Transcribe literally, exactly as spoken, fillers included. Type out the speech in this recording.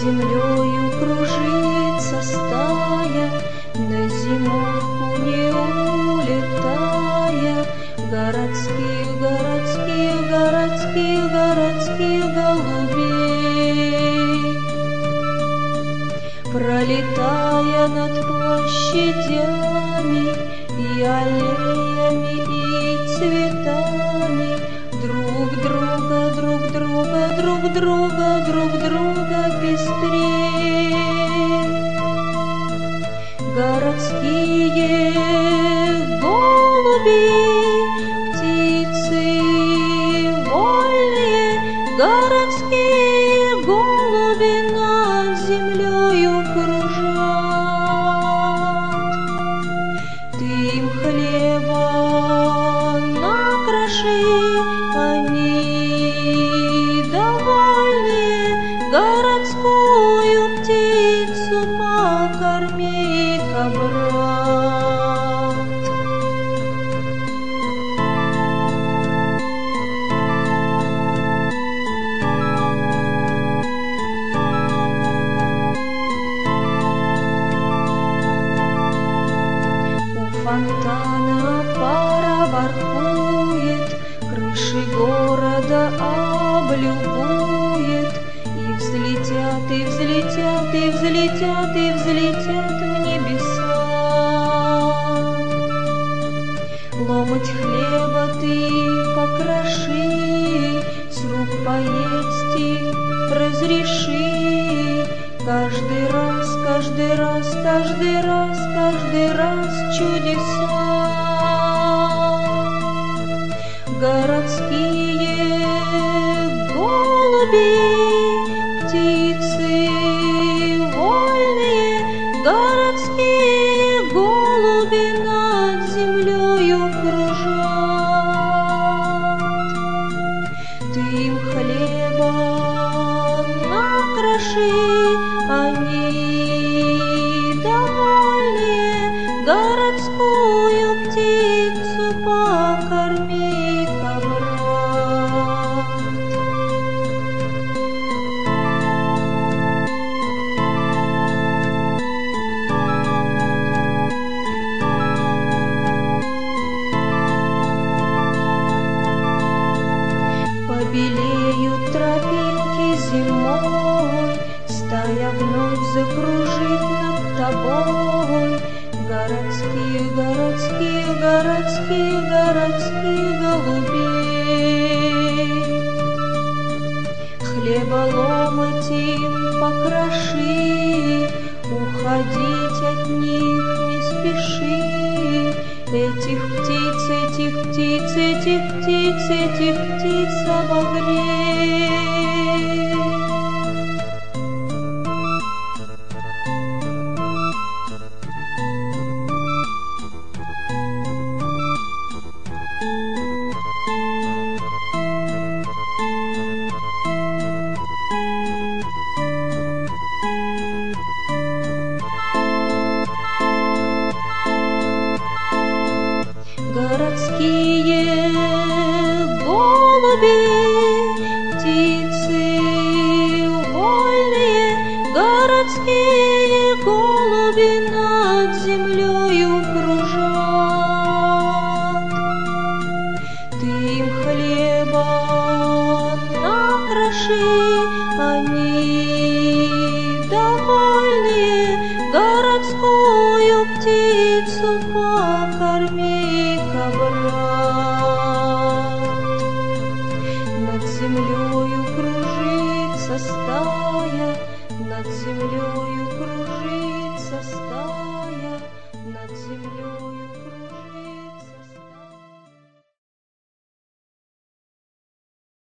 землею кружится стая, на зимовку не улетая, городских, городских, городских, городских голубей. Пролетая над площадями и аллеями и цветами, друг друга, друг друга, друг друга, друг друга пестрей. Городские голуби, птицы вольные, городские голуби над землею кружат. Ты им хлеба накроши, они довольные, городскую птицу покорми-ка, брат. У фонтана пара воркует, крыши города облюбует, и взлетят, и взлетят, и взлетят, и взлетят в небеса. Ломоть хлеба ты покроши, с рук поесть и разреши. Каждый раз, каждый раз, каждый раз, каждый раз чудеса. Городские голуби, птицы вольные, городские голуби над землею кружат. Ты им хлеба накроши, они довольные, городскую птицу покорми-ка, брат. Побелеют тропинки зимой, стая вновь закружит над тобой. Городских, городских, городских, городских голубей. Хлеба ломоть им покроши, уходить от них не спеши. Этих птиц, этих птиц, этих птиц, этих птиц обогрей. Городские голуби, птицы вольные, городские голуби над землею кружат. Ты им хлеба накроши, они довольные, городскую птицу покорми-ка, брат. Над землею кружится стая, над землею кружится стая, над землею.